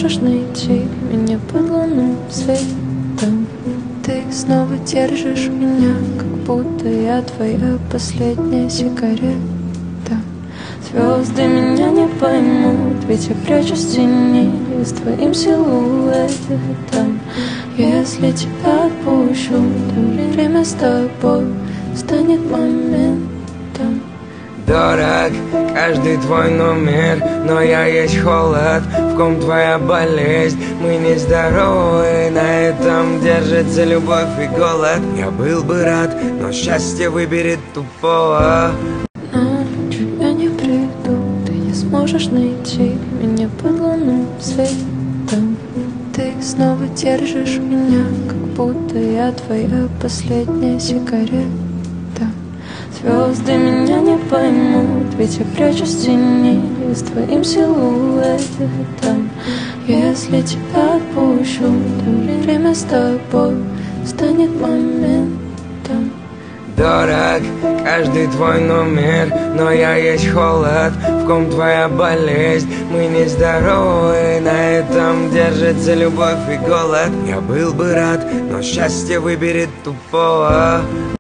сможешь найти меня под лунным светом. Ты снова держишь меня, как будто я твоя последняя сигарета. Звезды меня не поймут, ведь я прячусь в тени с твоим силуэтом. Если тебя отпущу, то время с тобой станет моментом. Дорог каждый твой номер, но я есть холод, в ком твоя болезнь. Мы нездоровы, на этом держится любовь и голод. Я был бы рад, но счастье выберет тупого. Ночью я не приду, ты не сможешь найти меня под лунным светом. Ты снова держишь меня, как будто я твоя последняя сигарета. Звезды меня не поймут, ведь я прячусь в тени с твоим силуэтом. Если тебя отпущу, то время с тобой станет моментом. Дорог каждый твой номер, но я есть холод, в ком твоя болезнь. Мы нездоровы, на этом держится любовь и голод. Я был бы рад, но счастье выберет тупого.